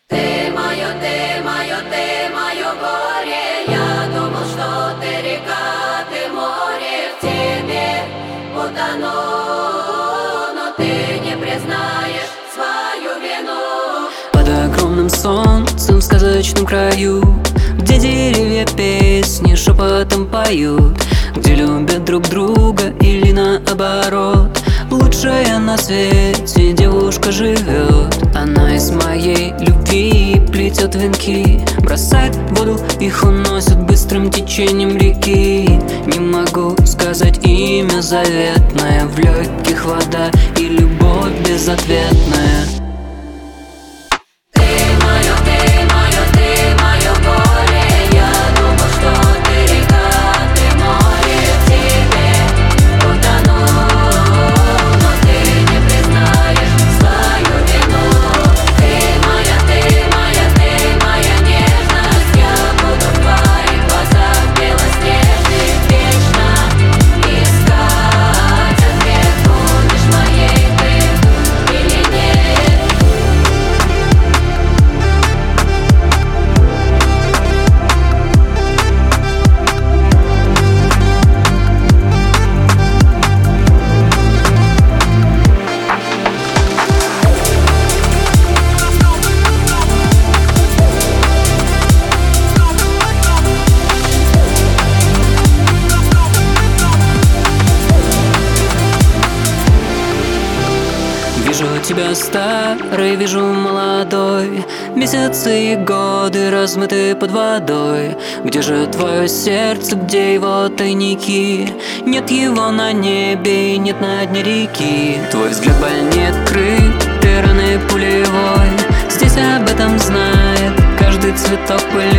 Ты мое горе. Я думал, что ты река, ты море, в тебе утону, но ты не признаешь свою вину. Под огромным солнцем в сказочном краю, где деревья песни шепотом поют, где любят друг друга или наоборот, лучшая на свете девушка живет. Она из моей любви плетет венки, бросает в воду, их уносит быстрым течением реки. Не могу сказать имя заветное, в легких вода и любовь безответная. Вижу тебя старый, вижу молодой, месяцы и годы размыты под водой. Где же твое сердце, где его тайники? Нет его на небе, нет на дне реки. Твой взгляд больнее открыт, ты раны пулевой. Здесь об этом знает каждый цветок пыль.